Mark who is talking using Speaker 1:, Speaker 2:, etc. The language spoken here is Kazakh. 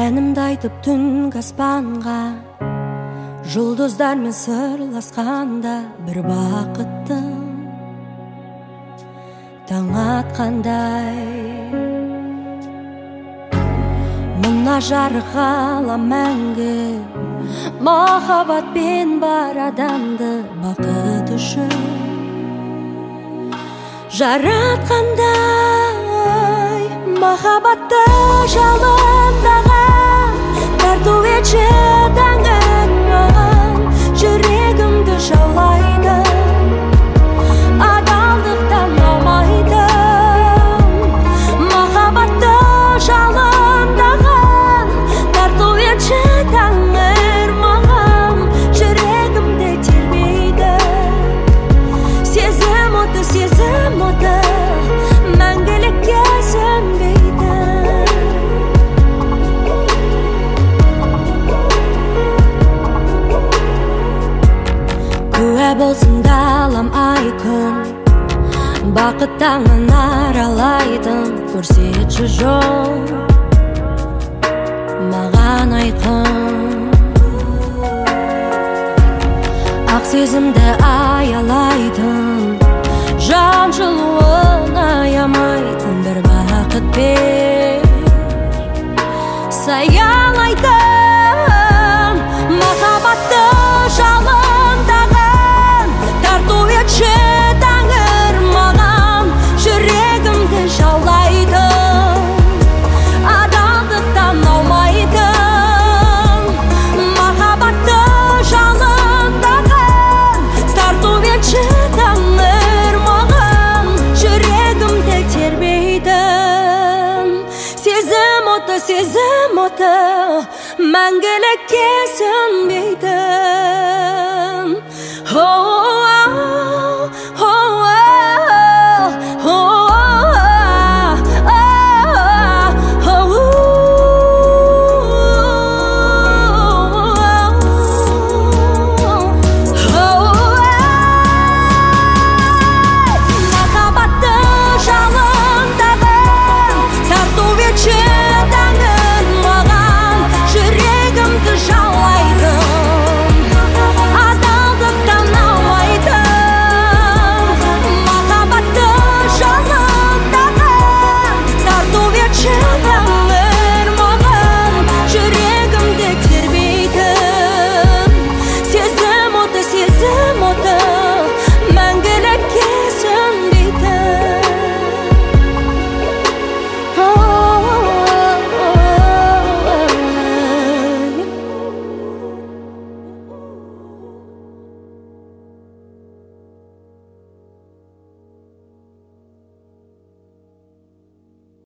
Speaker 1: әнімді айтып түнгі аспанға, жұлдыздармен сырласқанда, бір бақыттың таң атқандай. Мына жарық ғалам мәңгі, махаббатпен бар адамды бақыт үшін жаратқандай. Махаббатты жалындаған тарту етші тәңір маған, жүрегімді жаулайды, адалдықтан аумайды. Махаббатты жалындаған тарту етші тәңір маған, жүрегімді тербейді. Сезім оты мәңгілікке сөнбейді. Куә болсын далам айқын, бақыт таңын аралайтын, көрсетші жол маған айқын. Ақ сезімді аялайтын, жан жылуын аямайтын, бір бақыт бер саялайтын. Махаббатты жалындаған тарту етші тәңір маған, жүрегімді жаулайды, адалдықтан аумайды. Махаббатты жалындаған тарту етші тәңір маған, жүрегімді тербейді. Сезім оты мәңгілікке сөнбейді.